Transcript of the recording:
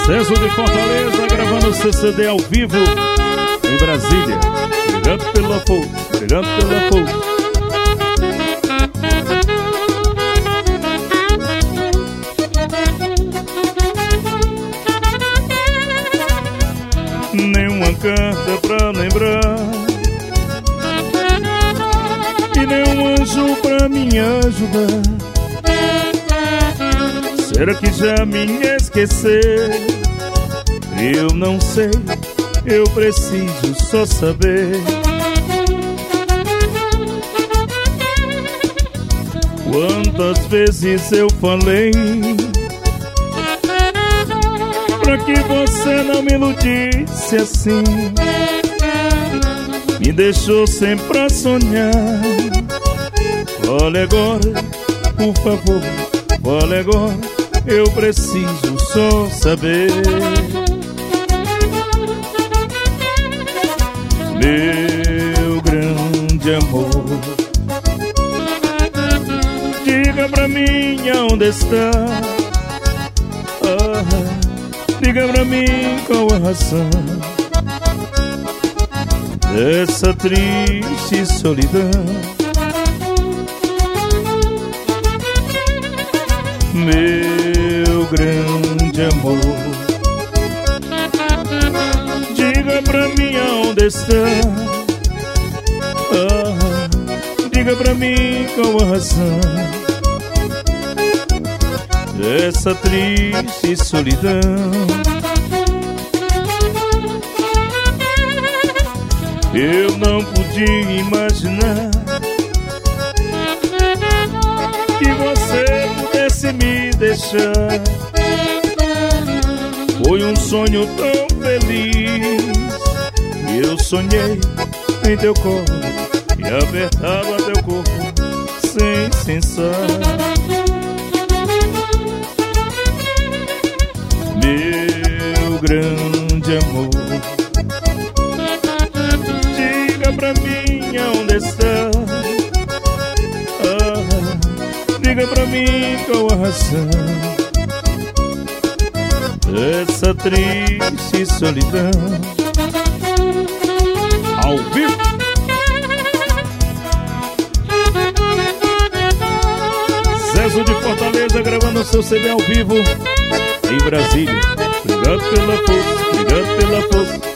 Zezo de Fortaleza gravando seu CD ao vivo em Brasília. Obrigado pela força, obrigado pela força. Nenhuma carta pra lembrar e nenhum anjo pra me ajudar. Será que já me esqueceu? Eu não sei, eu preciso só saber. Quantas vezes eu falei pra que você não me iludisse assim? Me deixou sempre pra sonhar. Olha agora, por favor, olha agora, eu preciso só saber. Meu grande amor, diga pra mim onde está. Diga pra mim qual a razão dessa triste solidão. Meu grande amor, diga pra mim onde está. Diga pra mim qual a razão dessa triste solidão. Eu não podia imaginar que você pudesse me deixar. Foi um sonho tão feliz. Eu sonhei em teu colo e apertava teu corpo sem cessar. Meu grande amor, diga pra mim onde está. Diga pra mim qual a razão dessa triste solidão. Ao vivo, Zezo de Fortaleza gravando seu CD ao vivo em Brasília. Obrigado pela força, obrigado pela força.